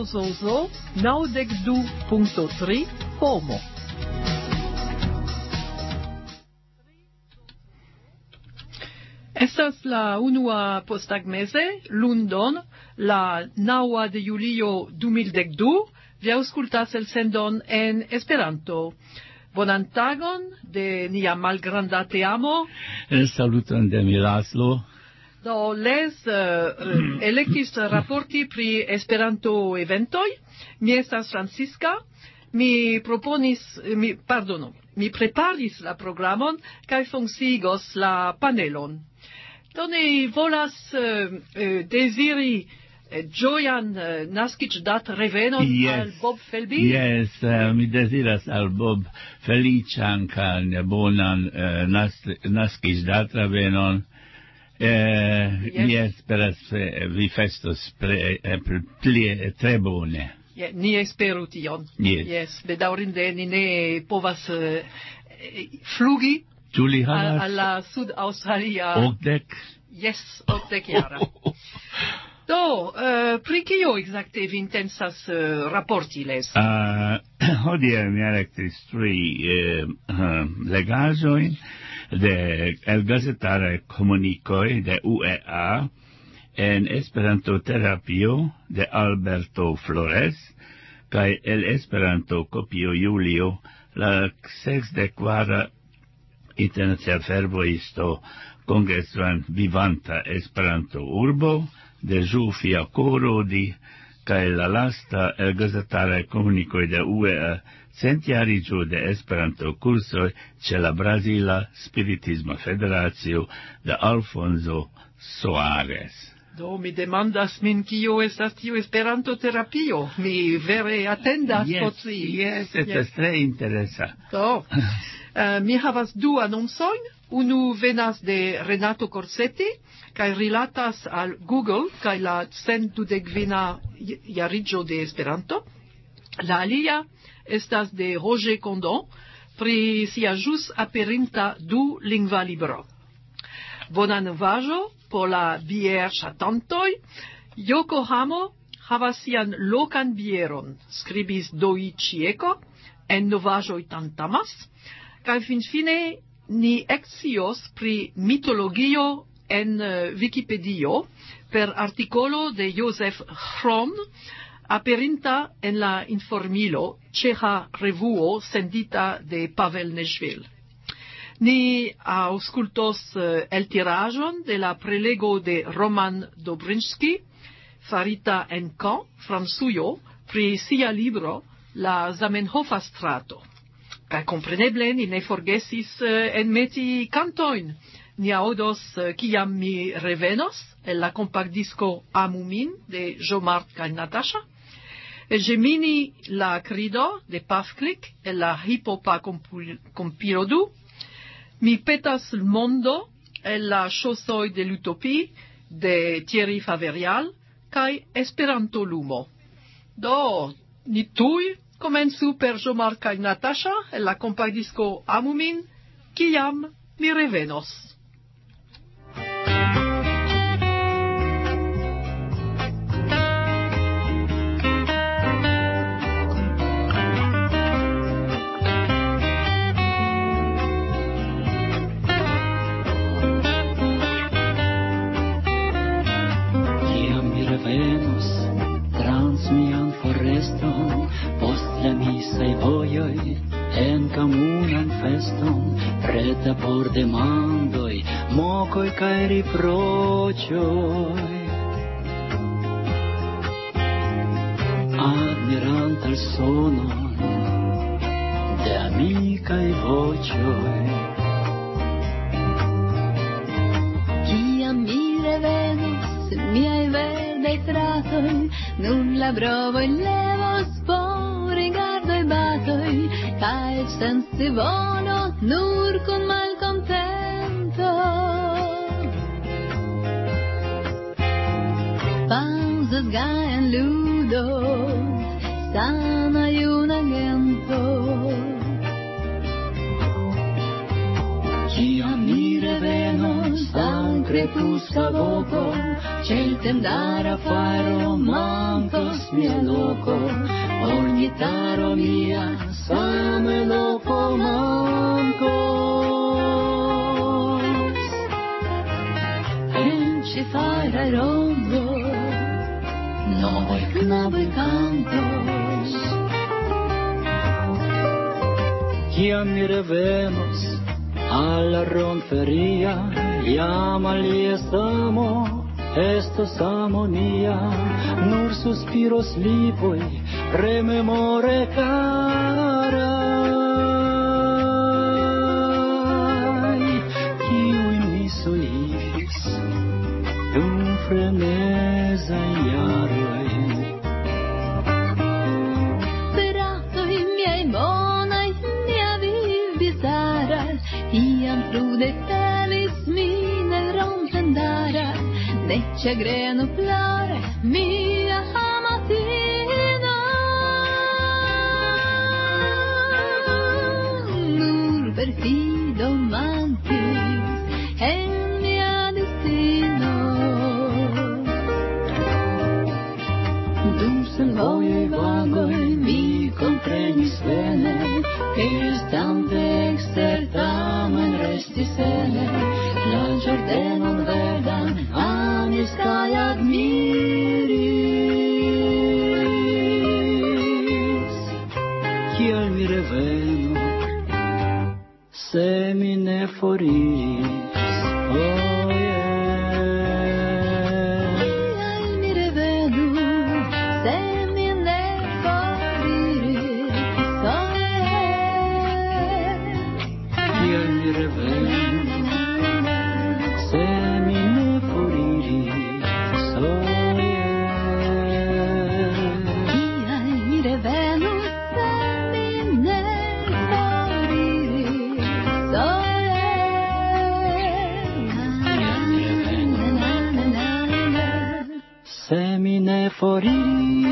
92.3 homo. Estas la unua postagmese, lundon, la 9 de julio 2012, vi aŭskultas elsendon en Esperanto. Bonan tagon de nia malgranda teamo. Saluton de mi Laslo. Do les elektis raporti pri Esperanto eventoj. Mi estas Francisca. Mi preparis la programon kaj funkciigos la panelon. Do ni volas deziri ĝojan naskiĝdat revenon al Bob Felby. Yes, mi deziras al Bob feliĉan kaj bonan naskiĝdat revenon. Mi esperas vi festos tre bone. Ni esperu tion. Yes. Bedaŭrinde ni ne povas flugi al la Sud-Aŭstralia. 80? Yes, 80 jara. Do, pri kio ekzakte vi intensas raporti les? Hodiaŭ mi elektis 3 legaĵojn de el gazetare komunikoj de UEA en Esperanto-terapio de Alberto Flores kaj el Esperanto-kopio Julio la 64 internacia fervojisto kongresuan vivanta Esperanto urbo de Ĵufia Korodi kaj la lasta el gazetare komunikoj de UEA centiariĝo de Esperanto-kursoj ĉe la Brazila Spiritisma Federacio de Alfonso Soares. Do, mi demandas min kio estas tiu Esperanto-terapio. Mi vere atendas scii. Yes, estas tre interesa. Do, mi havas 2 anoncojn. Unu venas de Renato Corsetti, kaj rilatas al Google kaj la 120 jariĝo de Esperanto. La alia estas de Roger Condon pri sia ĵus aperinta 2-lingva libro. Bona novaĵo por la bierŝatantoj. Yokohamo havas sian lokan bieron, skribis Doi Chieko en Novaĵoj Tantamas, kaj finfine ni ekscios pri mitologio en Vikipedio per artikolo de Josef Hron aperinta en la Informilo, ĉeĥa revuo sendita de Pavel Nežvil. Ni aŭskultos eltiraĵon de la prelego de Roman Dobrinski, farita en Caen, Francujo, pri sia libro La Zamenhofa strato. Kaj kompreneble ni ne forgesis enmeti kantojn. Ni aŭdos Kiam mi revenos, el la kompaktdisko Amu min de Jean-Marc kaj Natasha. Gemini la crido de Pavklik, el la Hipopa Compilodu. Mi petas el mondo, el la ŝosoj de l'utopie de Thierry Faverial, kaj Esperanto Lumo. Do, ni tuj komencu per Jean-Marc kaj Natasha, el la kompaktdisko Amu min, kiam mi revenos. Preta por demandoj, mokoj kaj riproĉoj. Admirant al sonon de amikaj voĉoj. Kiam mi revenos, miaj verdaj fratoj, nun la brovoj levos por rigardoj batoj, kaj sensivolo nur kun malkontento. Pauzas gajan ludo, sana juna gento. Kiam mi revenos al krepuska voko, Sceltendara faro mancos mia loco, ogni taro mia same loco mancos. En ci fara rondo, noi knabe cantos. Ciam mi revenos alla ronferia, iam aliesamo, estos amonia, nur suspiros lipoi, rememore carai, kiui mi soifis, dum frenesa iaroi. Beratoi miei bonai, mia viv bizaras, iam frude felis mi nel rompendara, neccia greno flore, mia amatina. Nur perfido mantis, en mia destino. Dum sen voioi vagoi mi comprenis bene, che stante exter tamen restis ene, la giordenon verdan amis kai admiris. Kial mi revenu, se mi ne foriris, oh yeah. Kial mi revenu, se mi ne foriris, oh yeah. Kial mi revenu, se mi ne foriris, oh yeah. Kial mi revenu, se mi ne foriris, oh yeah. Se mi ne foriris.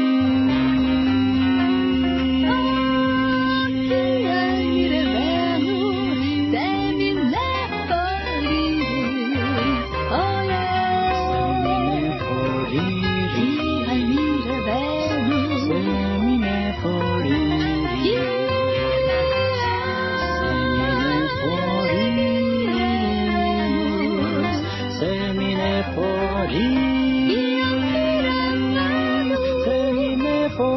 Kial mi revenu, se mi ne foriris, oh yeah. Kial mi revenu, Se mi ne foriris. Se mi ne foriris. Se mi ne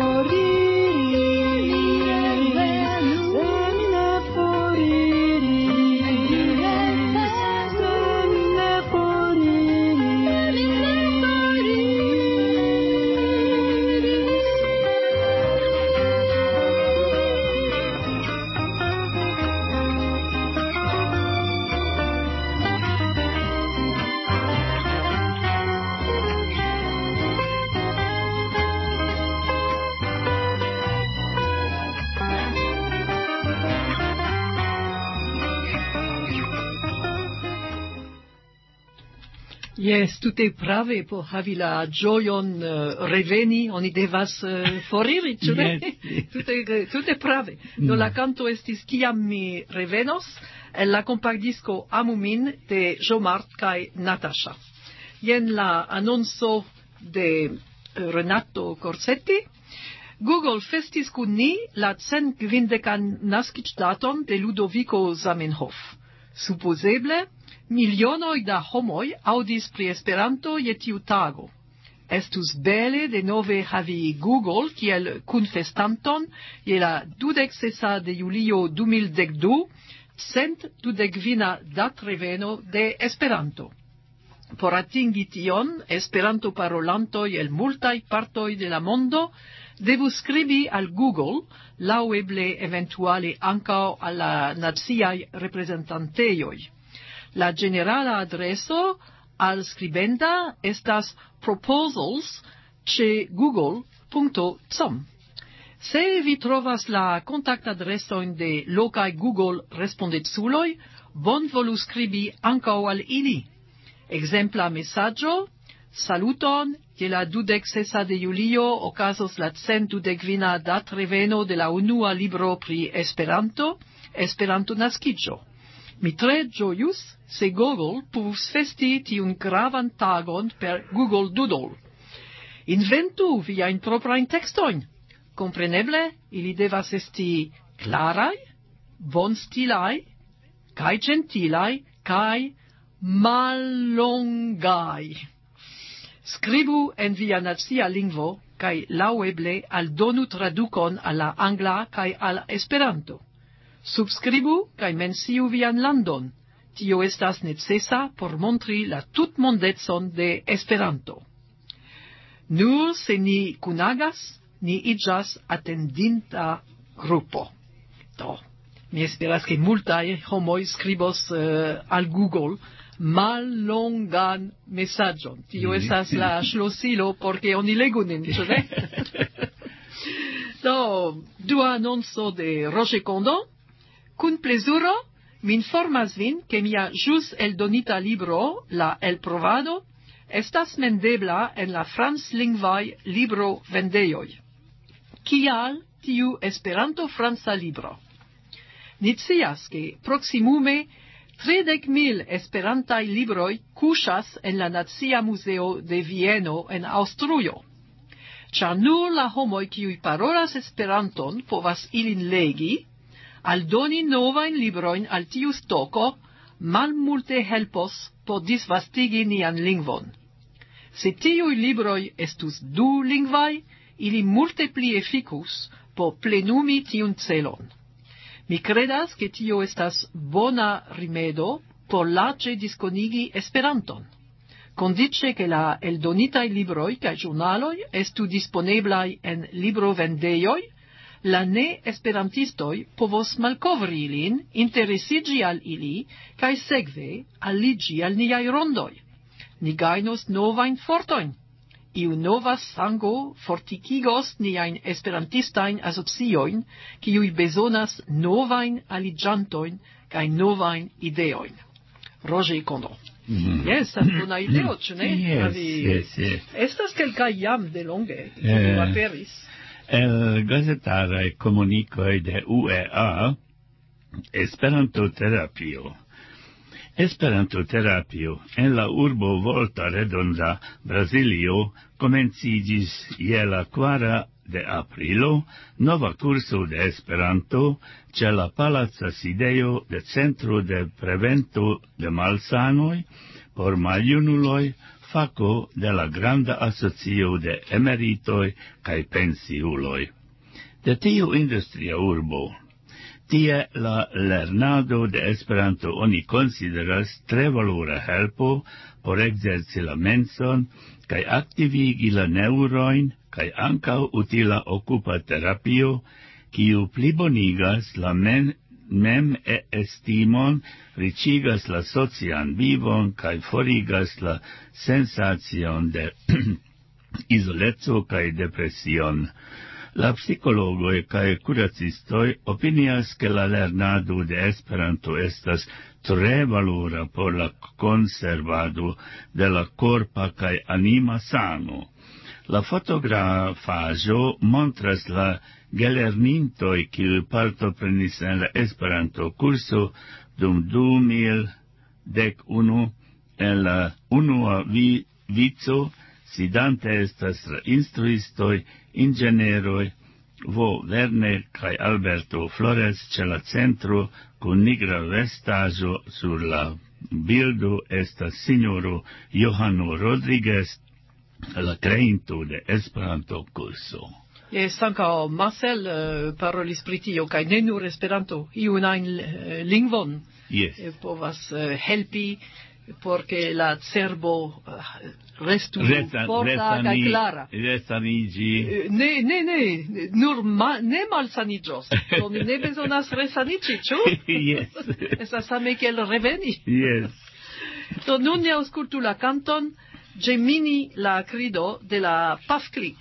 Yes, tute prave por havi la gioion reveni, oni devas foriri, ĉu ne? Tute prave. Do la canto estis Kiam mi revenos, el la compactdisco Amu min de Jomart kaj Natasha. Jen la annonzo de Renato Corsetti. Google festis kun ni la 150 naskiĝdaton de Ludovico Zamenhof. Supozeble, milionoj da homoj aŭdis pri Esperanto je tiu tago. Estus bele denove havi Google kiel kunfestanton je la 26 de julio 2012, 129 datreveno de Esperanto. Por atingi tion, Esperanto-parolantoj el multaj partoj de la mondo devus skribi al Google, laŭeble eventuale ankaŭ al la naciaj reprezentantejoj. La generala adreso al scribenda estas proposals@google.com. Se vi trovas la kontaktadreson de lokaj Google respondeculoj, bonvolu skribi ankaŭ al ili. Ekzempla mesaĝo: Saluton, je la 26 de julio okazos la 129 datreveno de la unua libro pri Esperanto, Esperanto naskiĝo. Mi tre ĝojus, se Google povus festi tiun gravan tagon per Google Doodle. Inventu viajn proprajn tekstojn. Compreneble, ili devas esti claraj, bonstilaj, kaj gentilaj, kaj mallongaj. Skribu en via nacia lingvo, kaj laŭeble aldonu tradukon al la angla kaj al Esperanto. Subskribu kaj menciu vian landon. Tio estas necesa por montri la tutmondecon de Esperanto. Nur se ni kunagas, ni iĝas atendinta grupo. Do, mi esperas ke multaj homoj skribos al Google mallongan mesaĝon. Tio estas la ŝlosilo por ke oni legu nin, ĉu ne? Do, dua anonco de Roger Condon. Kun plezuro, mi informas vin ke mia ĵus eldonita libro, La elprovado, estas mendebla en la franclingvaj librovendejoj. Kial tiu Esperanto-franca libro? Ni scias ke proksimume 30,000 esperantaj libroj kuŝas en la Nacia Muzeo de Vieno en Aŭstrujo. Ĉar nur la homoj, kiuj parolas Esperanton, povas ilin legi, aldoni novajn librojn al tiu stoko malmulte helpos por disvastigi nian lingvon. Se tiuj libroj estus dulingvaj, ili multe pli efikus por plenumi tiun celon. Mi credas ke tio estas bona rimedo por larĝe diskonigi Esperanton. Kondiĉe ke la eldonitaj libroj kaj ĵurnaloj estu disponeblaj en librovendejoj, la ne-esperantistoj povos malkovri ilin, interesiĝi al ili, kaj sekve aliĝi al niaj rondoj. Ni gajnos novajn fortojn. Iu nova sango fortikigos niajn esperantistajn asociojn, kiuj bezonas novajn aliĝantojn kaj novajn ideojn. Roger Condon. Yes, estas bona ideo, ĉu ne? Yes. Estas kelkaj jam de longe, kiu aperis. El gazetaraj komunikoj de UEA, Esperanto-terapio. Esperanto-terapio en la urbo Volta Redonda, Brazilio, komenciĝis je la 4 de aprilo nova kurso de Esperanto ĉe la palaca sidejo de Centro de Prevento de Malsanoj por maljunuloj, fako de la granda asocio de emeritoj kaj pensiuloj. De tiu industria urbo, tie la lernado de Esperanto oni konsideras tre valora helpo por ekzerci la menson kaj aktivigi la neŭrojn kaj ankaŭ utila okupa terapio, kiu plibonigas la mem-estimon, riĉigas la socian vivon kaj forigas la sensacion de izoleco kaj depresion. La psikologoj kaj kuracistoj opinias ke la lernado de Esperanto estas tre valora por la konservado de la korpa kaj anima sano. La fotografaĵo montras la gelernintoj, kiuj partoprenis en la Esperanto-kurso dum 2011 en la unua vico, sidante estas la instruistoj, inĝenieroj Verne kaj Alberto Flores ĉe la centro kun nigra vestaĵo sur la bildo estas sinjoro Johano Rodriguez, la kreinto de Esperanto-kurso. Yes, ankaŭ Marcel parolis pri tio, kaj ne nur Esperanto, iun ajn lingvon povas helpi por ke la cerbo restu forta kaj klara. Resaniĝi. Ne, nur ne malsaniĝos. Do ni ne bezonas resaniĝi, ĉu? Yes. Estas same kiel reveni. Yes. Do nun ni aŭskultu la kanton Gemini la crido de la Pafklik.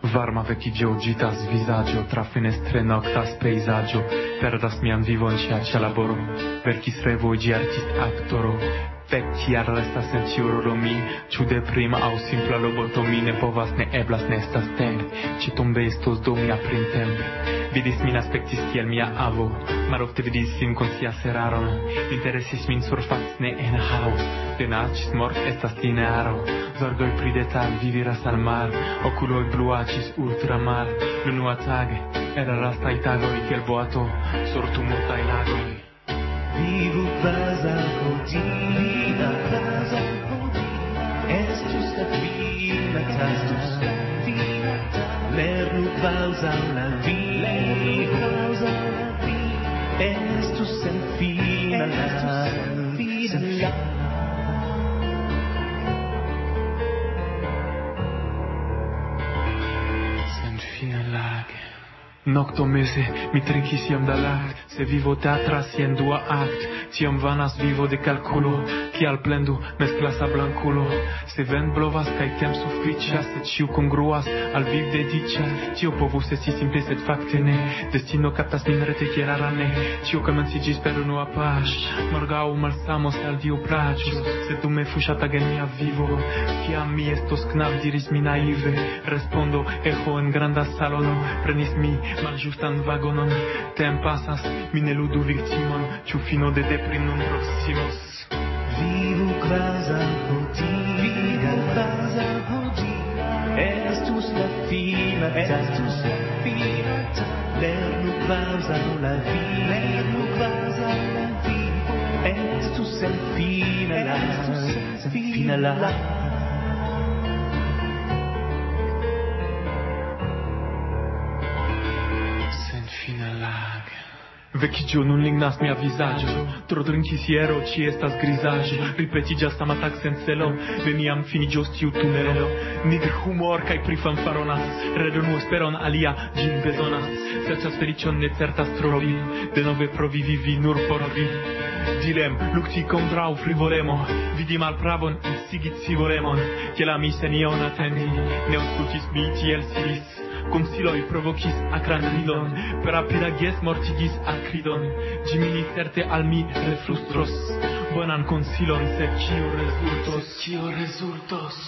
Varma vecchigio gitas visaggio, tra finestre noctas peisaggio, perdas mian vivon cia laboro, verkis revoigi artist actoro, vecchiar restas en ciuroro mi, ciu de prima au simpla lobotomi, ne povas ne eblas ne estas tempi, ci tombe estos do mia printempi, vidis min aspectis kiel mia avo, malofte vidis sin con sia seraron, interesis min surfacis ne en havo, de nacis mort estas linearo, zorgoi pri detal viviras al mar, oculoi bluacis ultramar, l'unua tage, era lastai tagoi kiel boato, sur tumultai lagoi. Vivu kvazaŭ hodiaŭ, estus la fina tago, lernu kvazaŭ la vivo, estus senfina la Senfina lage. Nocto mese mi trinkis iam da lact, se vivo teatras jen dua act, tiam vanas vivo de calculo, kial plendu mesclas a blanculo, se vent blovas kaj tem sufiĉas, se ĉiu kongruas al viv dediĉas, tio povus esti simple sed fakte ne, destino kaptas min rete kiel arane, ĉio komenciĝis per unua paŝ, morgaŭ malsamos al Dio plaĉos, sed dume fuŝata gen mia vivo, kiam mi estos knab diris mi naive, respondo eĥo en granda salono, prenis mi malĝustan vagonon, tem pasas, mi ne ludu viktimon, ĉu fino de deprim nun proksimos. Vivu kvazaŭ hodiaŭ, estus la fina tago, lernu kvazaŭ la vivo, estus senfina la Senfina lage. Vecchigio nun lignas mia visaggio, tro drinkis hiero ci estas grisaggio, ripetigas samatac sen celo, neniam finigios tiu tunelo, nigr humor kai prifanfaronas, redonu esperon alia gin bezonas, serĉas feliĉon ne certas trovi, denove provi vivi nur por vi. Dilem, lukti kontraŭ frivolemo, vidi malpravon, insigit scivolemon, kiel ami senion atendi, ne aŭskultis mi tiel sidis, consiloi provocis acran ridon, per apiragies mortigis acridon, gimini certe al mi refrustros, bonan consilon, sed cio resultos.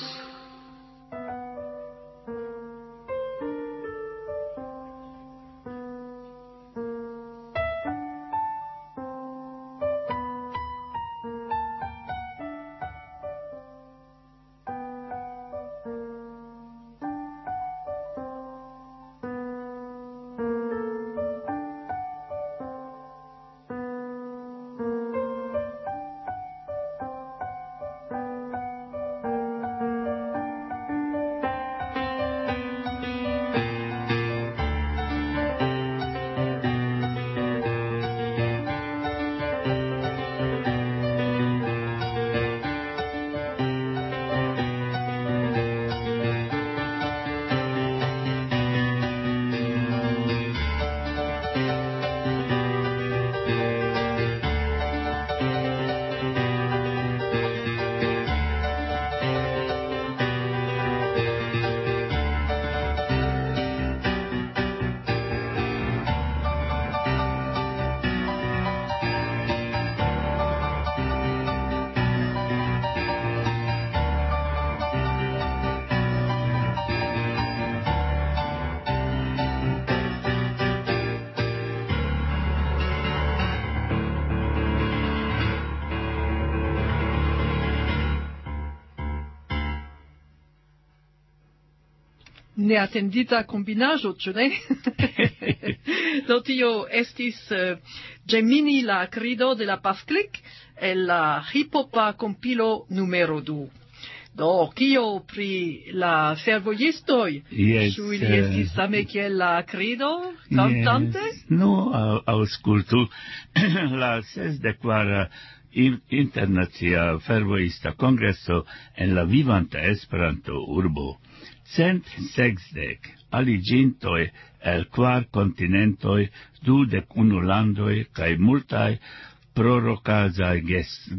Neatendita combinaĵo, ĉu ne? Do tio estis Gemini la krido de la Pavklik el la hipopa kompilo numero 2. Do, kio pri la fervojistoj? Yes. Ĉu ili estis same kiel la krido kantante? Yes. No, aŭskultu. La 64 internacia fervojista kongreso en la vivanta Esperanto urbo 160 aliĝintoj el 4 kontinentoj, 21 landoj kaj multaj prorokazaj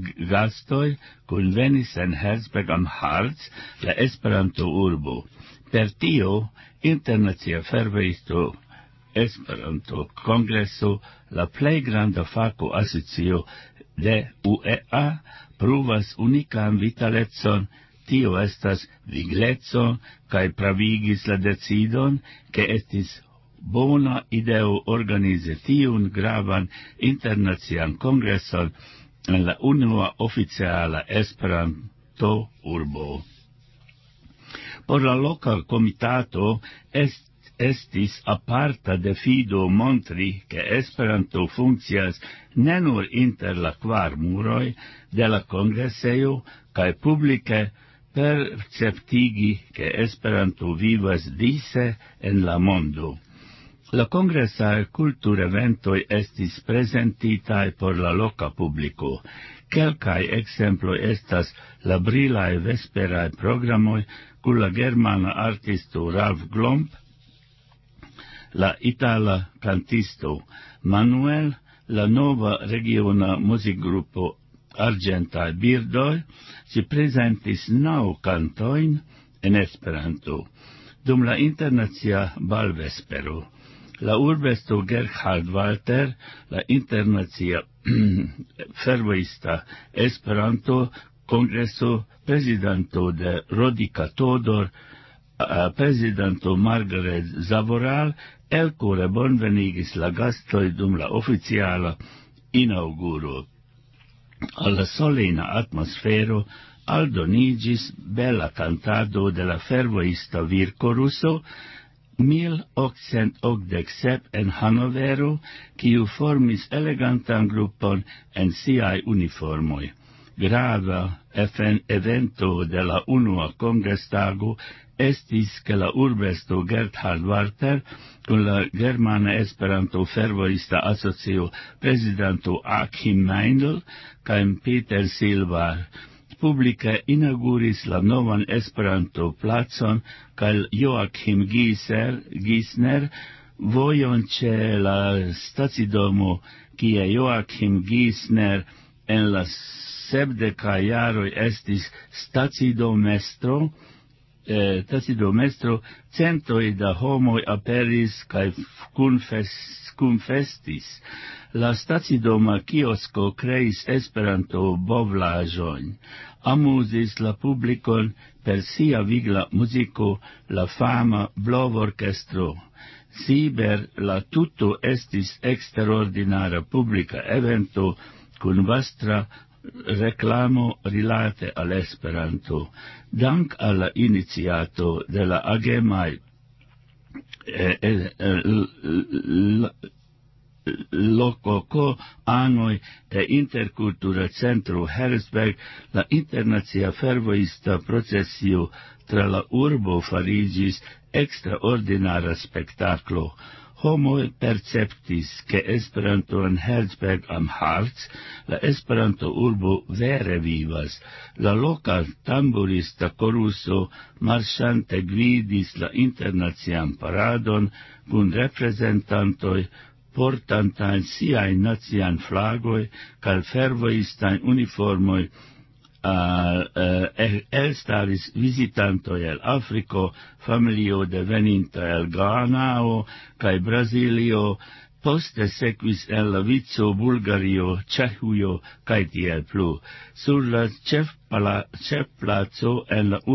gastoj kunvenis en Herzberg am Harz, la Esperanto urbo. Per tio, Internacia Ferveisto Esperanto Congresso, la plej granda fako asocio de UEA, pruvas unikan vitalecon. Tio estas vigleco kaj pravigis la decidon, ke estis bona ideo organizi tiun gravan internacian kongreson en la unua oficiala Esperanto urbo. Por la loka komitato estis aparta defido montri ke Esperanto funkcias ne nur inter la kvar muroj de la kongresejo kaj publike perceptigi ke Esperanto vivas dise en la mondo. La kongresaj kultureventoj estis prezentitaj por la loka publiko. Kelkaj ekzemploj estas la brilaj vesperaj programoj kun la germana artisto Ralf Glomp, la itala cantisto Manuel, la nova regiona musikgrupo Argentaj Birdoj, si prezentis 9 kantojn en Esperanto. Dum la internacia balvespero, la urbestro Gerhard Walter, la internacia fervoista Esperanto Kongreso, prezidanto de Rodica Todor, prezidanto Margaret Zavoral, elkore bonvenigis la gastoj dum la oficiala inauguro. Alla solena atmosfero aldonigis bella cantado de la fervoista virkoruso 1887 en Hanovero, kiu formis elegantan grupon en siaj uniformoj. Grava evento de la unua kongrestago estis ke la urbestro Gerhard Walter kun la Germana Esperanto Fervoista Asocio prezidanto Achim Meindl kaj Peter Silva publike inauguris la novan Esperanto placon kaj Joachim Giesner vojon ĉe la stacidomo, kie Joachim Giesner en la 70 jaroj estis stacidomestro, centoj da homoj aperis kaj kunfestis. La stacidoma kiosko kreis Esperanto bovlaĵojn, amuzis la publikon per sia vigla muziko, la fama blovorkestro. Ciber la tuto estis eksterordinara publika evento kun vasta reclamo rilate al Esperanto. Dank alla iniziato de la agemai lococo anoi de Intercultura Centro Herzberg, la internacia fervoista processio tra la urbo farigis extraordinara spectaclo. Homoj perceptis ke Esperanto en Herzberg am Harz, la Esperanto urbo vere vivas. La loka tamburista koruso marŝante gvidis la internacian paradon kun reprezentantoj portantajn siajn naciajn flagoj kaj fervojistajn uniformoj. Elstaris visitantoj el Afriko, familio deveninta el Ghanao kaj Brazilio, poste sekvis el la vico Bulgario, Ĉeĥujo kaj tiel plu. Sur la ĉefplaco en la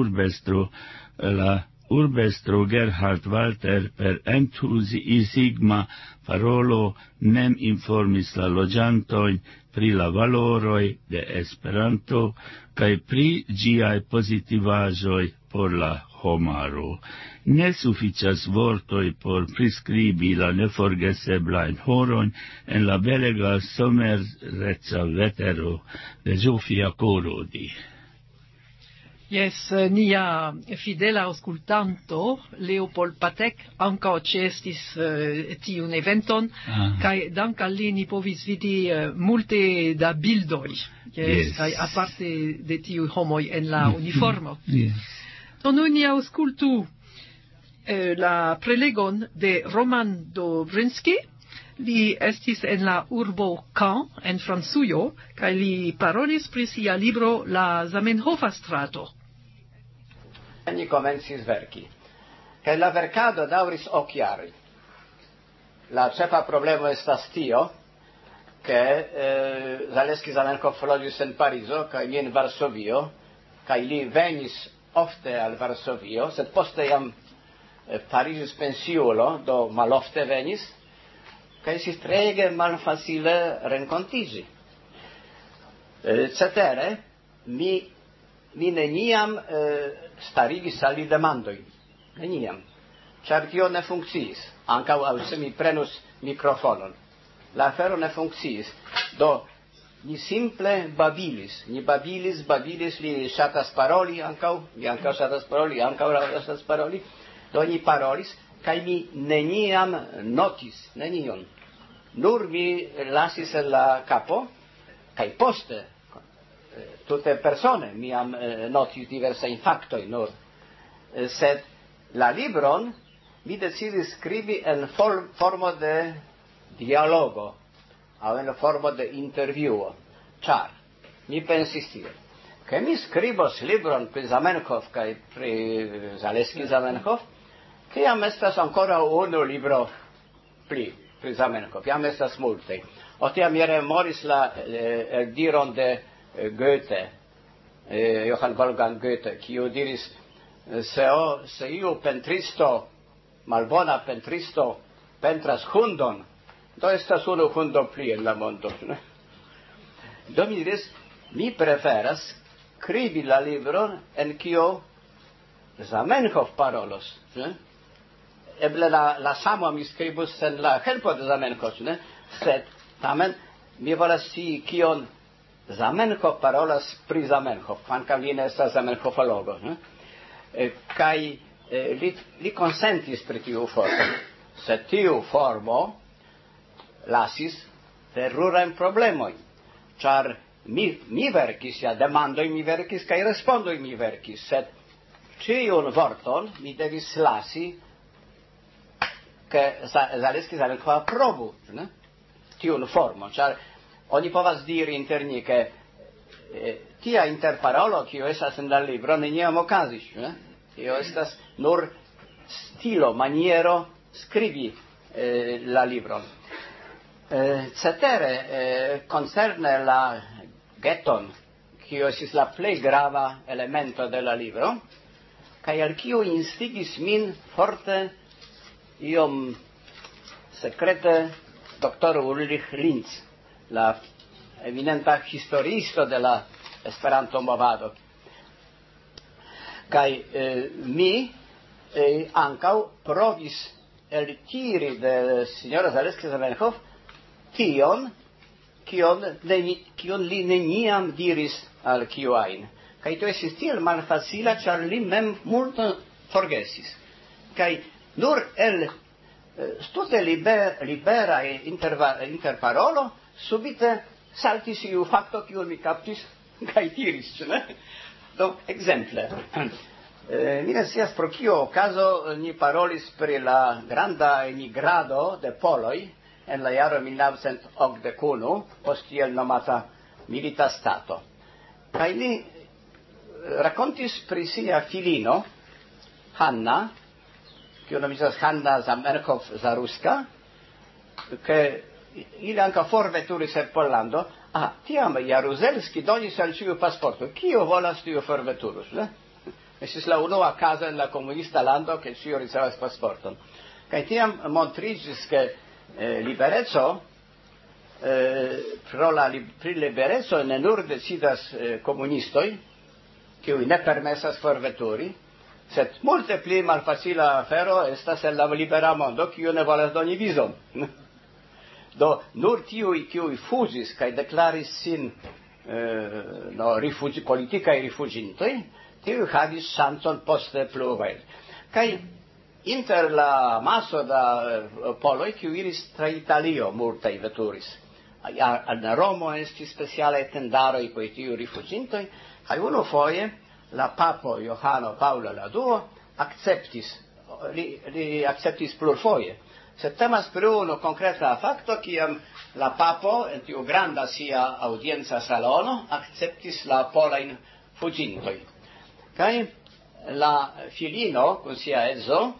urbestro Gerhard Walter per entuziasma parolo mem informis la loĝantojn pri la valoroj de Esperanto kaj pri ĝiaj pozitivaĵoj por la homaro. Ne sufiĉas vortoj por priskribi la neforgeseblajn horojn en la belega somereca vetero de Zsófia Kórodi. Yes, nia fidela auscultanto, Leopold Patek, ankaŭ ĉeestis tiun eventon, kaj dank al li ni povis vidi multe da bildoj, kaj aparte de tiuj homoj en la uniformo. Do nun ni aŭskultu la prelegon de Roman Dobrinski. Li estis en la urbo Caen, en Francujo, kaj li parolis pri sia libro La Zamenhofa strato. Ni komencis verki. Kaj la verkado daŭris ok jaroj. La ĉefa problemo estas tio, ke Zaleski Zamenhof loĝis en Parizo kaj mi en Varsovio, kaj li venis ofte al Varsovio, sed poste jam fariĝis pensiulo, do malofte venis, kaj estis trege malfacile renkontiĝi. Cetere, mi neniam starigis al li demandojn. Neniam. Ĉar tio ne funkciis. Ankaŭ se mi prenus mikrofonon. La afero ne funkciis. Do, ni simple babilis. Ni babilis, li ŝatas paroli ankaŭ, mi ankaŭ ŝatas paroli, ankaŭ ŝatas paroli. Do ni parolis, kaj mi neniam notis, nenion. Nur mi lasis en la kapo, kaj poste, tute persone, mi jam notis diversajn faktojn nur. Sed la libron mi decidis skribi en formo de dialogo, aŭ en formo de intervjuo, ĉar mi pensis tiel, ke mi skribos libron pri Zamenhof kaj pri Zaleski Zamenhof, kiam estas ankoraŭ unu libro pri Zamenhof, jam estas multe. O tiam mi rememoris la eldiron de Goethe, Johann Wolfgang Goethe, kiu diris, se iu pentristo, malbona pentristo, pentras hundon, do estas unu hundo pli en la mondo. Do mi diris, mi preferas skribi la libron en kio Zamenhof parolos. Eble la samo mi skribus sen la helpo de Zamenhof, sed tamen mi volas scii kion Zamenhof parolas pri Zamenhof, kvankam li ne estas zamenhofologo. Kaj li konsentis pri tiu formo, sed tiu formo lasis terurajn problemojn, ĉar mi verkis, ja demandojn mi verkis kaj respondojn mi verkis, sed ĉiun vorton mi devis lasi, ke Zaleski Zamenhof aprobu tiun formon, ĉar oni povas diri inter ni, ke tia interparolo, kiu estas en la libro, neniam okazis. Tio estas nur stilo, maniero skribi la libron. Cetere, concerne la geton, kiu estis la plej grava elemento de la libro, kaj al kiu instigis min forte iom sekrete doktoro Ulrich Linz, la eminenta historiisto de la Esperanto movado. Kaj mi ankaŭ provis eltiri de signora Zaleski Zamenhof tion, kion li neniam diris al kiu ajn. Kaj tio estis tiel malfacila, ĉar li mem multon forgesis. Kaj nur el tute libera interparolo subite saltis iu fakto, kiu mi kaptis kaj diris. Do, ekzemple, mi ne scias pro kio okazo ni parolis pri la granda emigrado de poloj en la jaro 1981, post tiel nomata milita stato. Kaj li rakontis pri sia filino, Hanna, kiu nomiĝas Hanna Zamenhof-Zaruska, ke ili ankaŭ forveturis el Pollando. Tiam Jaruzelski donis al ĉiu pasporto. Kiu volas, tiu forveturus. Estis la unua kazo en la komunista lando, ke ĉiu ricevas pasporton. Kaj tiam montriĝis, ke libereco, pri libereco ne nur decidas komunistoj, kiuj ne permesas forveturi, sed multe pli malfacila afero estas en la libera mondo, kiu ne volas doni vizon. Do, nur tiuj, kiuj fuĝis kaj deklaris sin politikaj rifuĝintoj, tiuj havis ŝancon poste pluvaj. Kaj inter la maso da poloj, kiuj iris tra Italio, multaj veturis. En Romo estis specialaj tendaroj por tiuj rifuĝintoj, kaj unufoje la papo Johano Paŭlo la Dua akceptis, li akceptis plurfoje. Sed temas pri unu konkreta fakto, kiam la papo en tiu granda sia audienca salono akceptis la polajn fuĝintoj. Kaj la filino kun sia edzo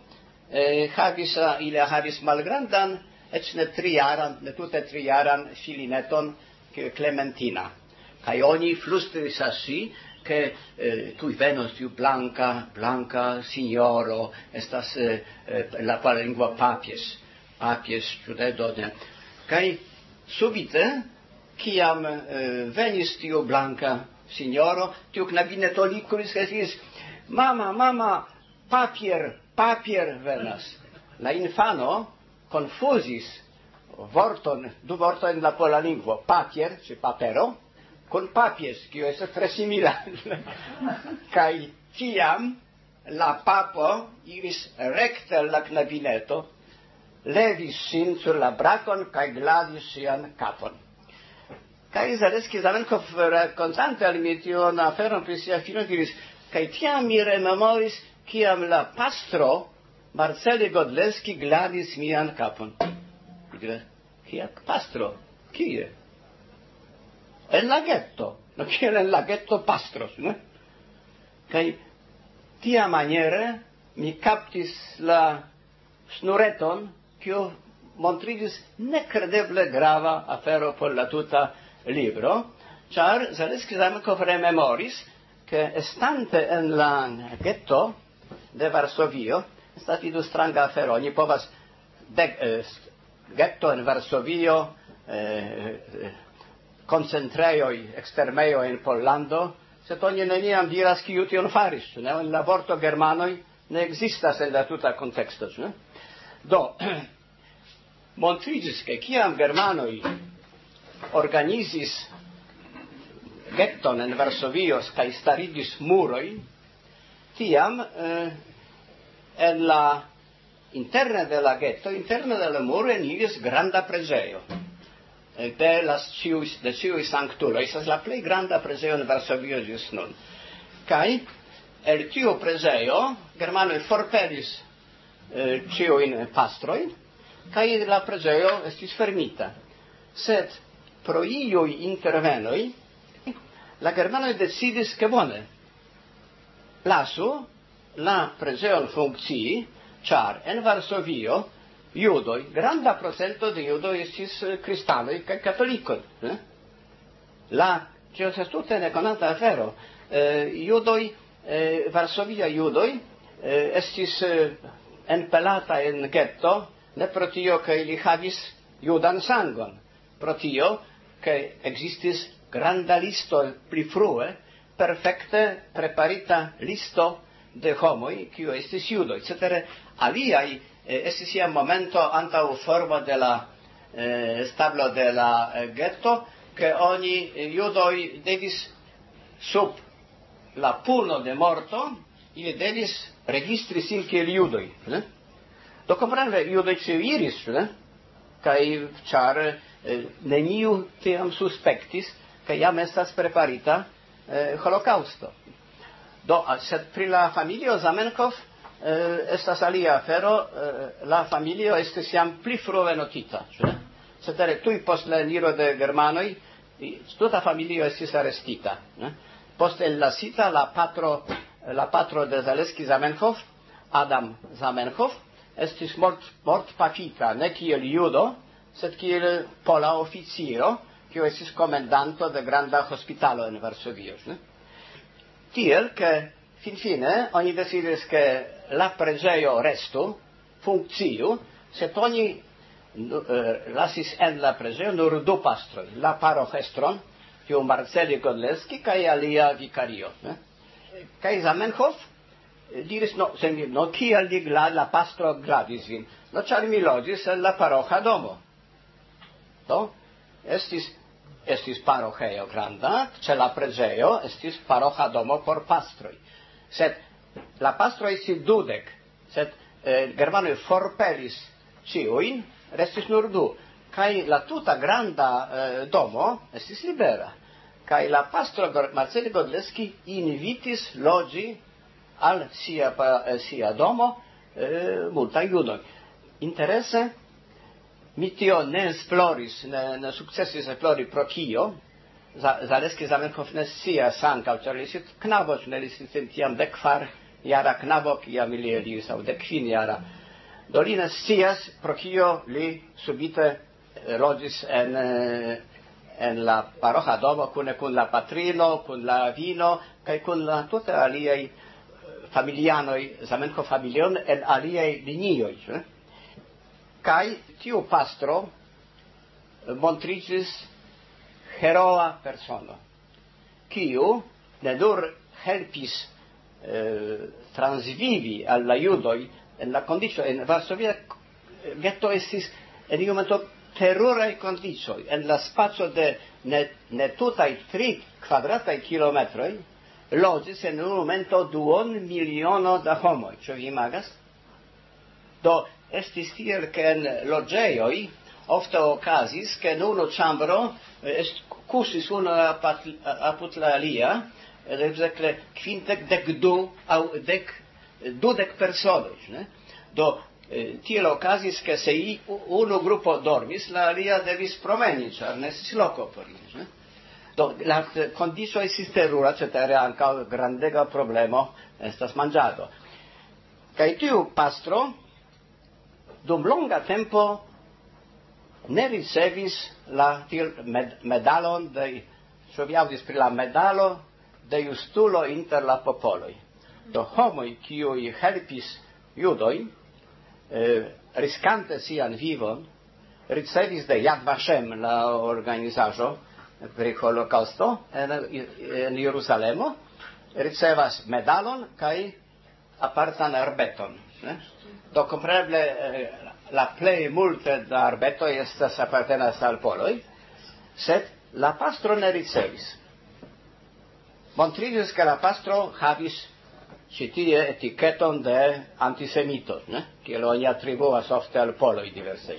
havis ili havis malgrandan, eĉ ne 3-jaran, ne tute 3-jaran filineton Clementina. Kaj oni flustris al si, che tui venos tiu blanca signoro, estas la quale lingua papies, giudedone. Kai subite, ciam venis tiu blanca signoro, tiu knabineto licuris, et diris, mama, papier venas. La infano confusis du vorton in la pola lingua, papier, ci papero, con papies, cio est tre simila. Kai tiam la papo iris recte la knabineto, levis sin sur la bracon, kai gladis sian capon. Kai Zaleski Zamenhof racontante al mi tion aferon pri sia filo diris, kai tiam mi rememoris, ciam la pastro Marceli Godlewski gladis mian capon. Kia pastro? Kie? En la ghetto. No, kiel en la ghetto pastros, ne? Kai tia maniere mi captis la snureton, kio montrigis necredeble grava afero por la tuta libro, char Zaleski Zamenhof rememoris, che estante en la ghetto de Varsovio, estas vidu stranga afero, oni povas ghetto en Varsovio, concentreioi, extermeioi in Pollando, sed oni neniam diras kiu tion faris, ne? En la vorto germanoi ne existas en la tuta contexto, ne? Do, montrigis che ciam germanoi organizis ghetton en Varsovio kai starigis muroi, tiam en la interne de la ghetto, interne de la muro eniris granda preĝejo. De ciui sanctuloi, estas la plej granda preĝejo en Varsovio ĝis nun. Kaj el tiu preĝejo germanoj forpelis ĉiujn pastrojn, kaj la preĝejo estis fermita. Sed pro iuj intervenoj la germanoj decidis ke bone lasu la preĝejon funkcii, char en Varsovio judoi, granda procento de judoi estis kristanoi kaj katolikoj. Tio estas tute nekonata afero. Judoi, Varsovia judoi estis enpelata en ghetto, ne pro tio ke ili havis judan sangon, pro tio ke existis granda listo pli frue, perfekte preparita listo de homoi, kiu estis judoi. Cetere aliai estis iam momento antau formo de la stablo de la ghetto, che oni judoi devis sub la puno de morto, ili devis registri sin kiel judoi. Do komprendre, judoi ciu iris, kai char neniu tiam suspektis, che jam estas preparita holokausto. Do, sed pri la familio Zamenhof estas alia afero, la familio estis jam pli frue notita. Cetere, tui post la eniro de germanoi, tuta familio estis arestita. Post ellasita la patro de Zaleski Zamenhof, Adam Zamenhof, estis mort pafita, ne kiel judo, sed kiel pola oficio, kiu estis komendanto de granda hospitalo en Varsovio. Tiel, che finfine oni decidis che la preĝejo restu, funkciu, sed oni lasis en la preĝejo nur du pastroj, la paroĥestron, tiu Marceli Godlewski, kaj alia vikario. Kaj Zamenhof diris, no, kial la pastro gladis vin? No, ĉar mi loĝis en la paroĥa domo. Do, estis paroĥejo granda, ĉe la preĝejo estis paroĥa domo por pastroj. Sed la pastroj estis 20, sed germanoj forpelis ĉiujn, restis nur 2. Kaj la tuta granda domo estis libera. Kaj la pastro Marceli Godlewski invitis loĝi al sia domo multaj judoj. Interese, mi tio ne esploris, ne sukcesis esplori pro kio. Zaleski Zamenhof ne scias ankaŭ, ĉar li estis knabo, ne li estis tiam 14-jara knabo, kiam ili eliris, aŭ 15-jara. Do li ne scias pro kio li subite loĝis en la paroĥa domo kune kun la patrino, kun la vino kaj kun la tute aliaj familianoj, Zamenhof-familion en aliaj linioj. Kaj tiu pastro montriĝis heroa persono, kiu ne nur helpis transvivi al la judoj en la kondiĉo en Varsovia geto estis en iu momento teruraj kondiĉoj en la spaco de ne tutaj 3 kvadrataj kilometroj loĝis en unu momento 200,000 da homoj, ĉu vi imagas? Do estis tiel ke en loĝejoj ofte okazis ke en unu ĉambro kuŝis unu apud la alia ekzemple 50-12 aŭ 20 personoj. Do tiel okazis ke se unu grupo dormis, la alia devis promeni, ĉar ne estis loko por ili. Do la kondiĉo estis terura, cetere ankaŭ grandega problemo estas manĝado. Kaj tiu pastro dum longa tempo ne ricevis la medalon de, ĉu vi aŭdis pri la medalo de justulo inter la popoloj. Do homoj kiuj helpis judojn, riskante sian vivon, ricevis de Yad Vashem, la organizaĵo pri Holokausto en Jerusalemo, ricevas medalon kaj apartan arbeton. Do kompreneble la plej multe da arbetoj estas apartenas al poloj, sed la pastro ne ricevis. Montriĝis ke la pastro havis ĉi tie etiketon de antisemito, kiel oni atribuas ofte al poloj diversaj.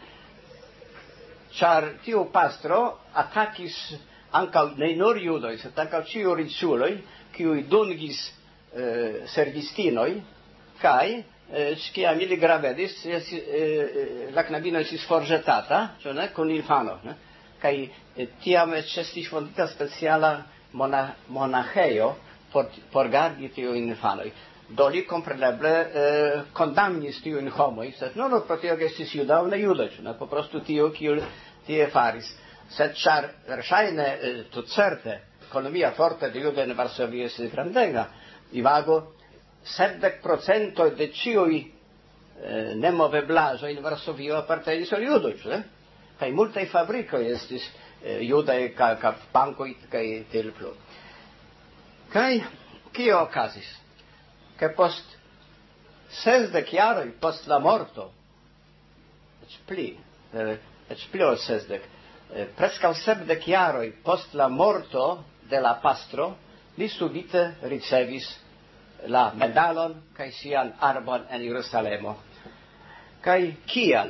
Ĉar tiu pastro atakis ankaŭ ne nur judoj, sed ankaŭ ĉiuj riĉuloj, kiuj dungis servistinoj, kaj kiam ili gravedis, la knabino estis forĵetata, kun infano, kaj tiam estis fondita speciala monaĥejo por gardi tiujn infanoj. Do li kompreneble kondamnis tiujn homoj, sed ne nur pro tio ke estis judoj aŭ ne judoj, po prostu tio kiu tie faris. Sed ĉar verŝajne tutcerte ekonomia forte de judoj en Varsovio estis grandega, imagu 70% de ĉiuj nemoveblaĵoj en Varsovio apartenis al judoj, kaj multaj fabrikoj estis judaj bankoj kaj tiel plu. Kaj kio okazis? Ke post 60 jaroj post la morto, eĉ pli ol 60, preskaŭ 70 jaroj post la morto de la pastro, li subite ricevis la medalon kaj sian arbon en Jerusalemo. Kaj kial?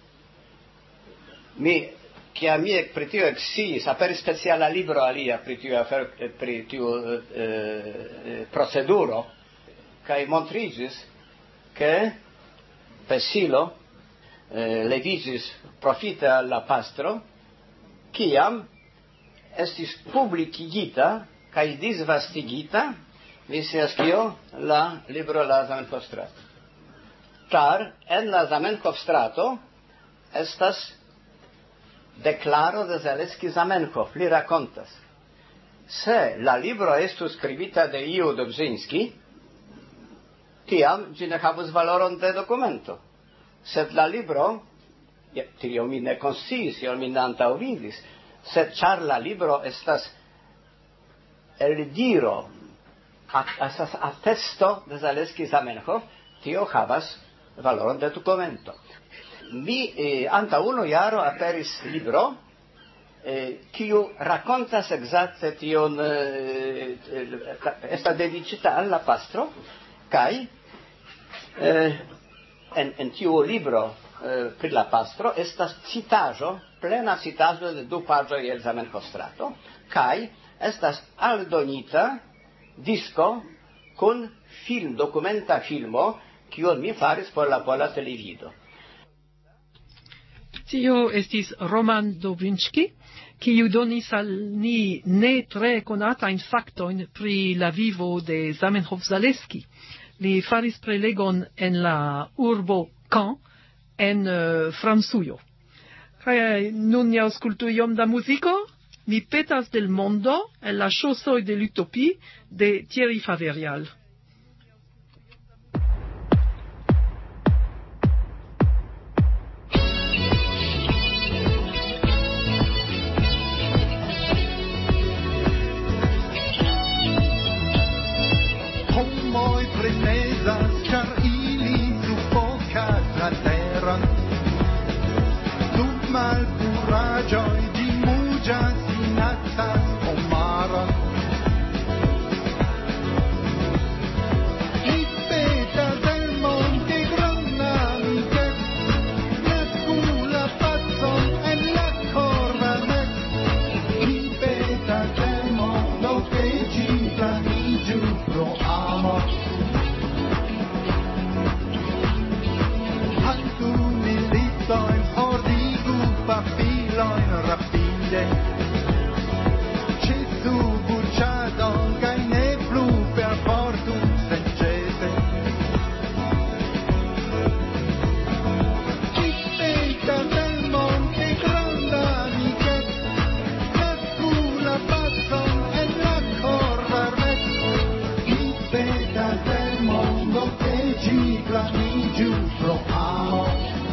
Kiam mi pri tio eksciis, aperis speciala libro alia pri tiu proceduro, kaj montriĝis, ke Pesilo leviĝis profite al la pastro, kiam estis publikigita kaj disvastigita, vi scias kio, la libro la Zamenhof-strato. Ĉar en la Zamenhof-strato estas declaro de Zaleski-Zamenhof, li rakontas. Se la libro estus skribita de iu Dobzhinski, tiam ĝi ne havus valoron de dokumento. Sed la libro, tio mi ne konsciis, tio mi ne antaŭvidis, sed ĉar la libro estas eldiro, estas atesto de Zaleski-Zamenhof, tio havas valoron de dokumento. Antaŭ unu jaro aperis libro, kiu rakontas ekzakte tion, estas dediĉita al la pastro, kaj en tiu libro pri la pastro estas citaĵo, plena citaĵo de 2 paĝoj el Zamenhof-strato, kaj estas aldonita disko kun dokumenta filmo, kiun mi faris por la pola televido. Tio estis Roman Dobzhinski, kiu donis al ni ne tre konatajn faktojn pri la vivo de Zamenhof-Zaleski. Li faris prelegon en la urbo Caen en Francujo. Kaj nun ni aŭskultu iom da muziko. Mi petas del mondo en la ŝosoj de l'utopie de Thierry Faverial. Homoj frenezas, ĉar ili sufokas la teron. Sub malkuraĝoj ĝi muĝas, minacas homaron. Mi petas el monte granda amicet, nasku la pacon en la korvamet. Mi petas el mondo ke ĝi planiĝu pro amo. Haltu militojn, ordigu pafilojn rapide. Ĉesu buĉadon kaj ne plu perfortu senĉese. Mi petas el monte granda amicet, nasku la pacon en la korvamet. Mi petas el mondo ke ĝi planiĝu pro amo.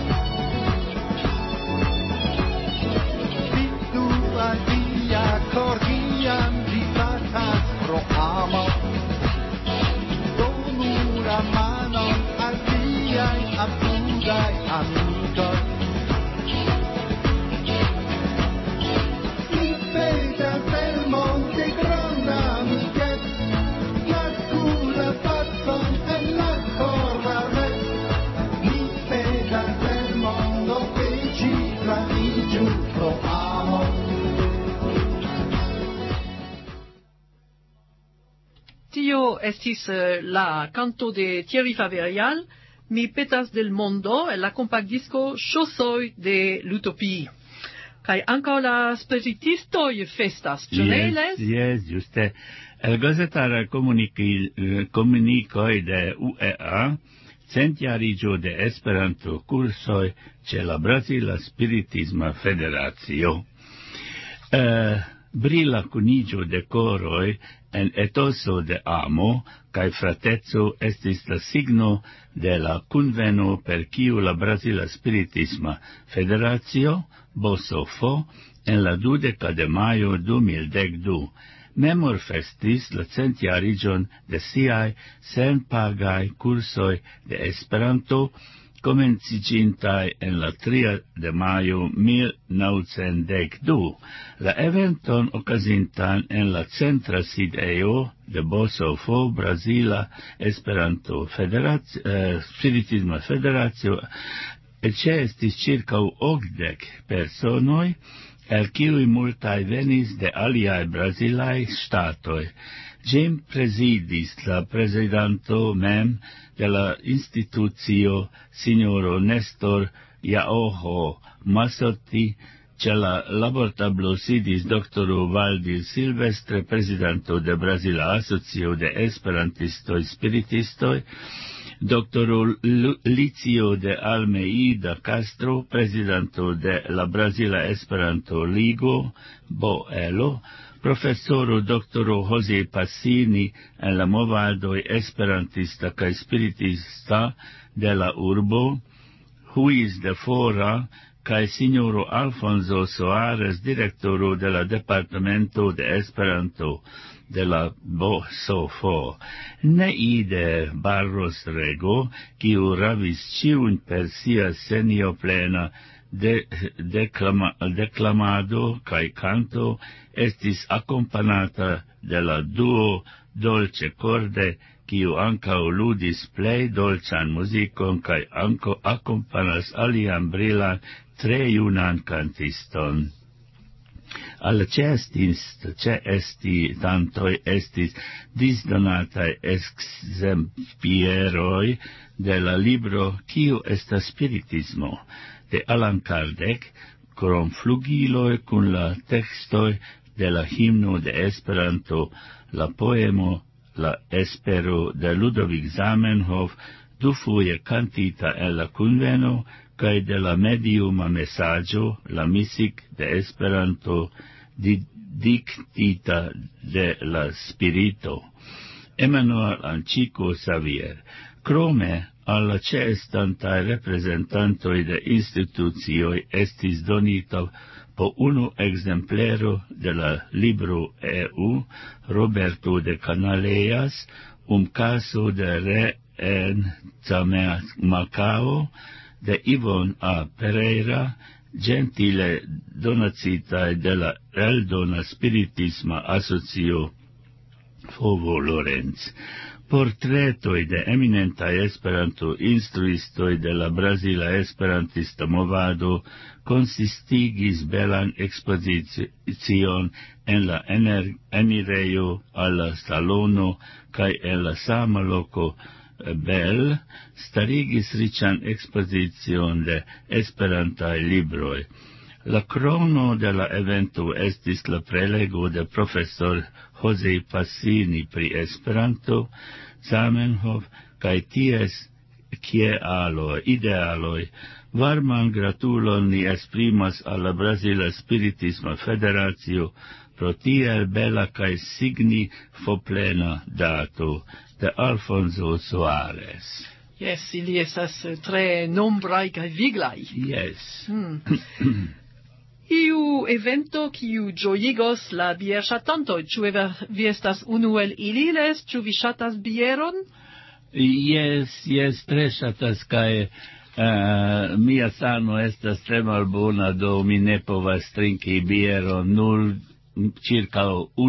Vidu al via kor kiam ĝi batas pro amo. Donu la manon al viaj apudaj amikoj. Mi petas el monte granda amicet, nasku la pacon en la korvamet. Mi petas el mondo ke ĝi planiĝu pro amo. Tio estis la canto de Thierry Faverial, Mi petas del mondo, en la compactdisco Ŝosoj de l'utopie. Kaj ankaŭ la spiritistoj festas, ĉu ne, Les? Yes, juste. El gazetara komunikoj de UEA, centjariĝo de Esperanto kursoj ĉe la Brazila Spiritisma Federacio. Brila kuniĝo de koroj en etoso de amo kaj frateco estis la signo de la kunveno per kiu la Brazila Spiritisma Federacio, BOSOFO, en la 20 de majo 2012 memorfestis la centjariĝon de siaj senpagaj kursoj de Esperanto, komenciĝintaj en la 3 de majo 1912. La eventon okazintan en la centra sidejo de BOSOFO, Brazila Esperanto Spiritisma Federacio, ĉeestis ĉirkaŭ 80 personoj, el kiuj multaj venis de aliaj brazilaj ŝtatoj. Ĝin prezidis la prezidanto mem de la institucio, signoro Nestor Jaojo Masotti, ĉe la labortablo sidis doktoro Valdir Silvestre, prezidanto de Brazila Asocio de Esperantistoj Spiritistoj, Doctoro Licio de Almeida Castro, prezidanto de la Brazila Esperanto Ligo, BOELO, profesoro doktoro José Passini en la movadoj esperantista kaj spiritista de la urbo, Juiz de Fora, kaj signoro Alfonso Soares, direktoro de la Departamento de Esperanto de la BOSOFO. Neide Barros Rego, kiu ravis ĉiujn per sia senioplena declamado kaj canto, estis akompanata de la duo Dolce Corde, kiu ankaŭ ludis plej dolĉan muzikon kaj ankaŭ akompanas alian brilan tre junan kantiston. Al ĉeestantoj estis disdonataj ekzemplieroj de la libro Kio estas spiritismo de Allan Kardec, krom flugiloj kun la tekstoj de la himno de Esperanto, la poemo La Espero de Ludovic Zamenhof, dufoje cantita en la conveno, cae de la mediuma messaggio, la music de Esperanto, dictita de la spirito. Emmanuel Anchico Xavier. Crome, alla ceestantae representantoi de institucioi estis donita po unu exemplero de la libro EU Roberto de Canaleas, caso de Macao, de Ivon A. Pereira, gentile donacitae de la Eldona Spiritisma Asocio Fovo Lorenz. Portretoi de eminentae Esperanto instruistoi de la Brasila Esperantista movado consistigis belan expozicion en la enirejo alla salono cae en la sama loco Bell starigis riĉan expozicion de Esperantaj libroj. La krono de la evento estis la prelego de profesor Jose Passini pri Esperanto, Zamenhof kaj ties idealoj. Varman gratulon ni esprimas al la Brazila Spiritisma Federacio pro tiel bela kaj signifoplena dato de Alfonso Soares. Yes, ili estas tre nombraj kaj viglaj. Yes. Iu evento kiu ĝojigos la bierŝatantoj, ĉu vi estas unu el ili, ĉu vi ŝatas bieron? Yes, tre ŝatas kaj mia sano estas tre malbona, do mi ne povas trinki bieron, nur circa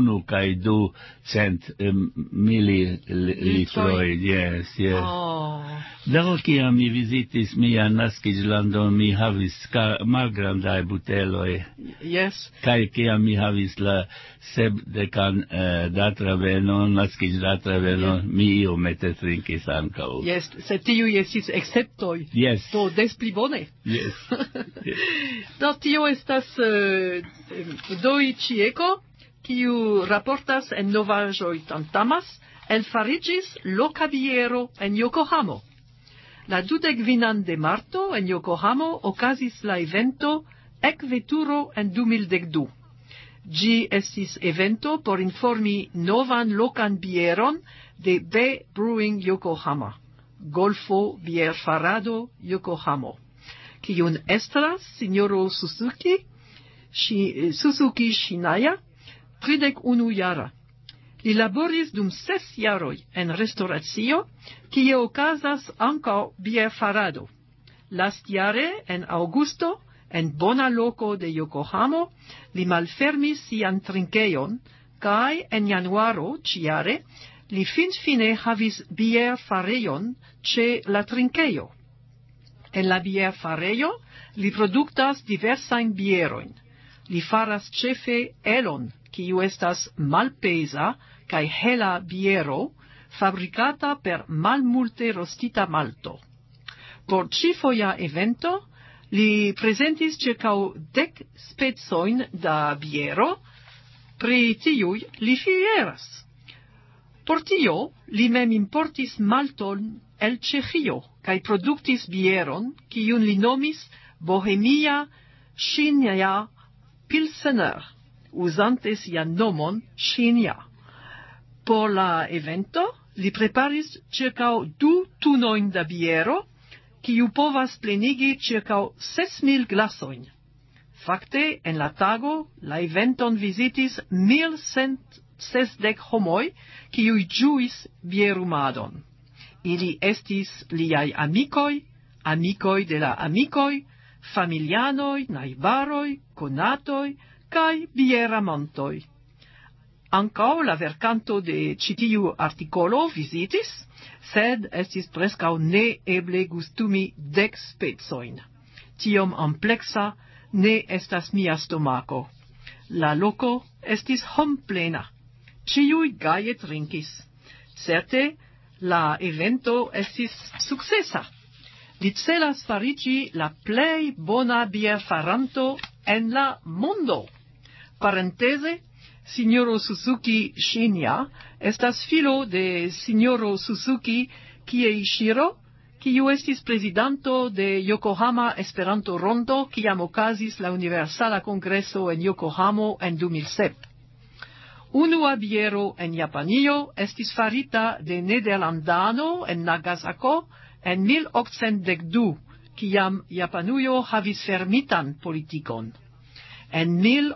1,2 mililitroj, yes. Do kiam mi visitis mia naskiĝlandon, mi havis malgrandaj buteloj. Yes. Kaj kiam mi havis la 70 datravenon, naskiĝdatravenon, mi iomete trinkis ankaŭ. Yes, sed tiuj estis esceptoj. Yes. Do des pli bone. Yes. Do tio estas Doi Chieko, kiu raportas en novaĵoj tantamas, elfariĝis loka biero en Yokohamo. La 29 de marto en Yokohamo okazis la evento Ekveturo en 2012. Ĝi estis evento por informi novan lokan bieron de B Brewing Yokohama, Golfo Bierfarado Yokohamo, kiun estras signoro Suzuki Shinaya, 31 jara. Li laboris dum 6 jaroj en restauracio, kie okazas ankaŭ bierfarado. Lastjare, en aŭgusto, en bona loko de Yokohamo, li malfermis sian trinkejon, kaj en januaro ĉiare li finfine havis bierfarejon ĉe la trinkejo. En la bierfarejo li produktas diversajn bierojn. Li faras ĉefe elon, kiu estas malpeza kaj hela biero, fabrikata per malmulte rostita malto. Por ĉifoja evento, li prezentis ĉirkaŭ 10 specojn da biero, pri tiuj li fieras. Por tio, li mem importis malton el Ĉeĥio kaj produktis bieron, kiun li nomis Bohemia Ŝinja Pilsener, uzante sian nomon Ŝinja. Por la evento, li preparis ĉirkaŭ 2 tunojn da biero, kiu povas plenigi ĉirkaŭ 6,000 glasojn. Fakte, en la tago, la eventon vizitis 1160 homoj, kiuj ĝuis bierumadon. Ili estis liaj amikoj, amikoj de la amikoj, familianoj, najbaroj, konatoj kaj bieramantoj. Ankaŭ la verkanto de ĉi tiu artikolo vizitis, sed estis preskaŭ neeble gustumi 10 specojn. Tiom ampleksa ne estas mia stomako. La loko estis homplena. Ĉiuj gaje trinkis. Certe, la evento estis sukcesa. Li celas fariĝi la plej bona bierfaranto en la mondo. Parenteze, Signoro Suzuki Shinya estas filo de Signoro Suzuki Kieichiro, kiu estis prezidanto de Yokohama Esperanto Rondo, kiam okazis la Universala Kongreso en Yokohamo en 2007. Unua biero en Japanio estis farita de nederlandano en Nagasako en 1812, kiam Japanujo havis fermitan politikon. En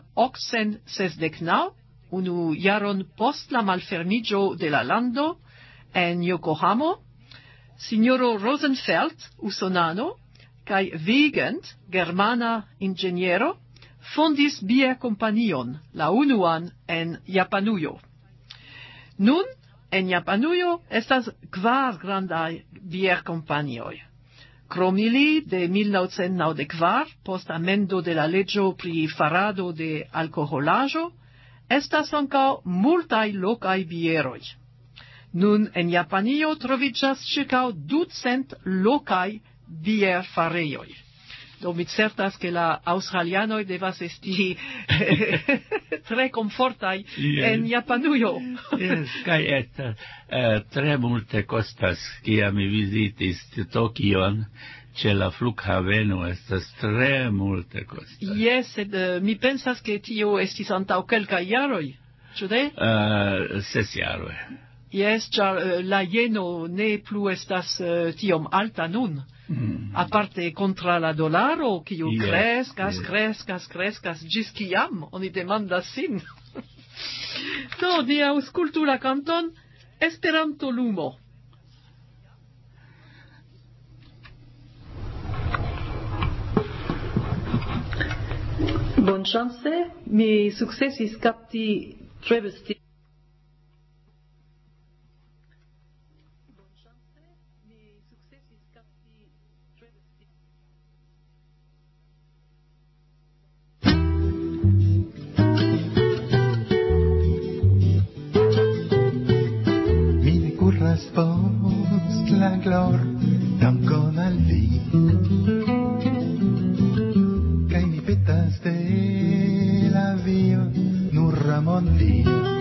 1869, unu jaron post la malfermigio de la lando, en Yokohamo, Signoro Rosenfeld, usonano, kai Weigand, germana ingeniero, fondis bierkompanion, la unuan en Japanujo. Nun, en Japanujo estas 4 grandaj bierkompanioj. Krom ili de 1994, post amendo de la leĝo pri farado de alkoholaĵo, estas ankaŭ multaj lokaj bieroj. Nun en Japanio troviĝas ĉirkaŭ 200 lokaj bierfarejoj. Do mi certas che la australianoj devas esti tre komfortaj en Japanujo. Yes, kaj tre multe kostas, kiam mi vizitis Tokion, ĉe la flughaveno estas tre multe kostas. Yes, sed mi pensas ke tio estis antaŭ kelkaj jaroj, ĉu ne? 6 jaroj. Yes, ĉar la jeno ne plu estas tiom alta nun. Aparte contra la dolaro, kiu kreskas, ĝis kiam oni demandas sin. Do, ni aŭskultu la kanton Esperanto Lumo. Bonŝance, mi sukcesis kapti tre vesti. Post la glor, dankon al vi. Kaj mi petas de la vivo nur amon li.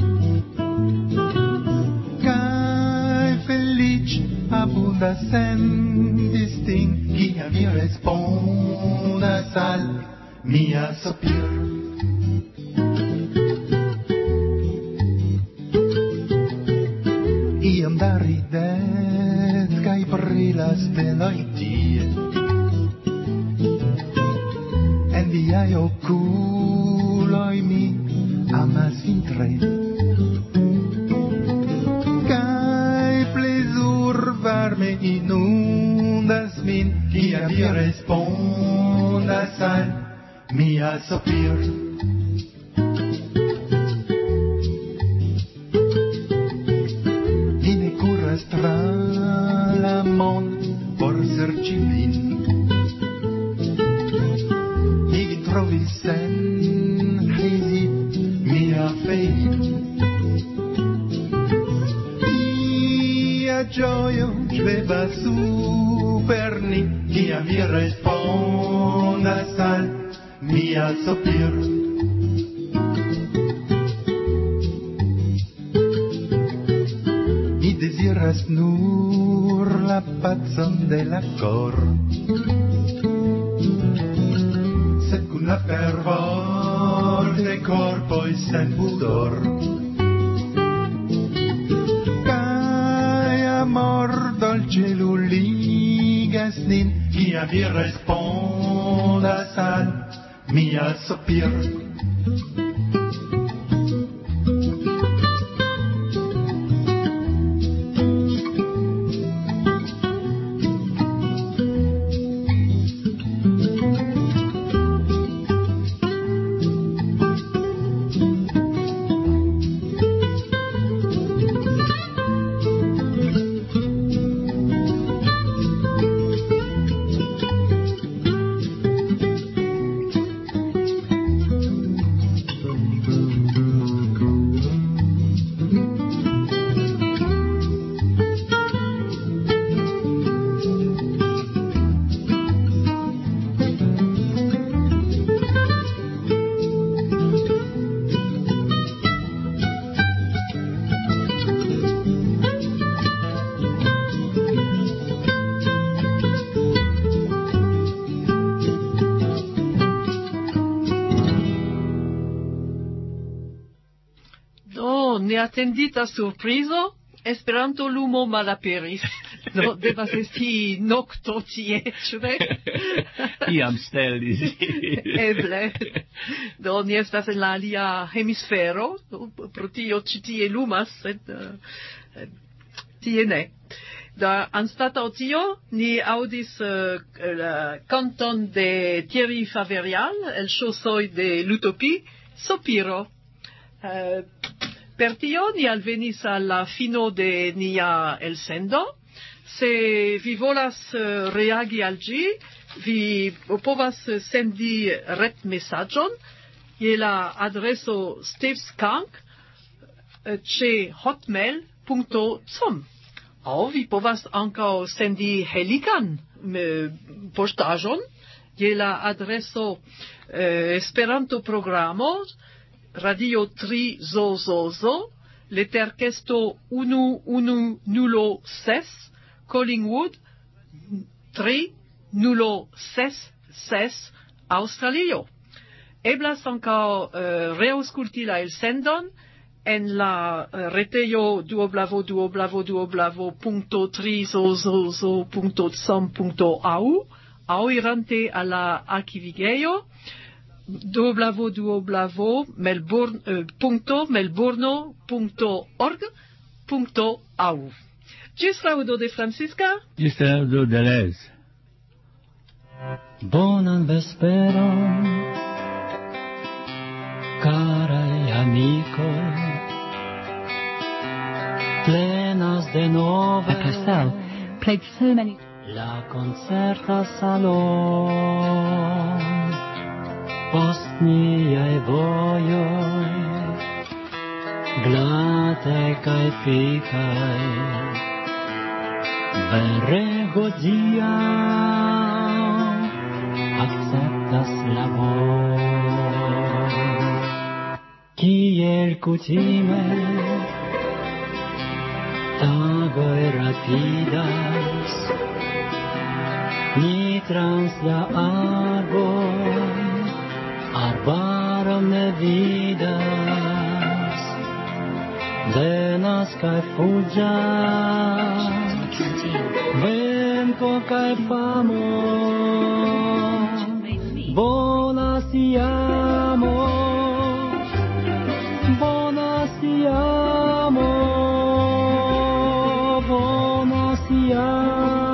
Kaj feliĉ abundas sen distin, kiam mi respondas al mia sopir. Iam da ridet kaj brilas steloj tie. En viaj okuloj mi amas vin tre. Kaj plezur varme inundas min, kiam vi respondas al mia sopir. Tra la mon por serĉi vin. Mi vin trovis sen hezit mia feit. Mia ĝojo ŝvebas super ni, kiam vi respondas al mia sopir. Desiras nur la pacon de la cor, sed kun la fervor de corpoj sen pudor. Kaj amor dolĉe luligas nin, kiam vi respondas al mia sopir. neatendita surprizo, Esperanto lumo malaperis. Do devas esti nokto tie, ĉu ne? Iam stelis. Eble. Do ni estas en la alia hemisfero, pro tio ĉi tie lumas, sed tie ne. Da anstataŭ tio ni aŭdis kanton de Thierry Faverial, el ŝosoj de l'Utopie, Sopiro. Per tio ni alvenis al la fino de nia elsendo. Se vi volas reagi al ĝi, vi povas sendi retmesaĝon je la adreso steveskank ĉe hotmail.com. Aŭ vi povas ankaŭ sendi helikan poŝtaĵon je la adreso Esperanto-programo Radio 3 Zozozo, Leterkesto 1106, Collingwood 3066, Australio. Eblas ankaŭ reaŭskulti la elsendon en la retejo www.trizozozo.com.au aŭ irante al la arkivigejo www.melbourno.org.au. Ĝis laŭdo de Francisca. Ĝis laŭdo de Les. Bonan vesperon, caraj amikoj. Plenas de nove Purcell played so many. la concerta salon. Post niaj vojoj, glataj kaj fikaj, vere hodiaŭ akceptas la vojon. Kiel kutime, tagoj rapidas, ni trans la arboj arbaron ne vidas, venas kaj fuĝas, venko kaj famo, bonas iamo, bonas iamo, bonas iamo.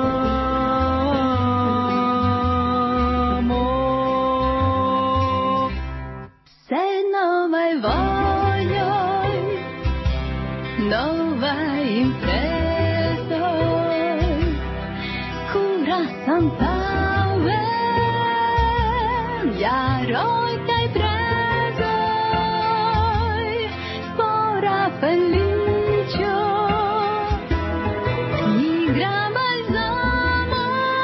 Novaj imprezoj kuras antaŭe, jaroj kaj prezoj, spora feliĉo, nigra balzamo,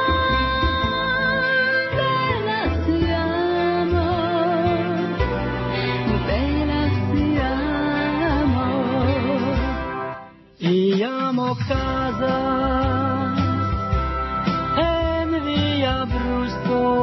bela siamo, bela siamo. Iam okazas en via brusto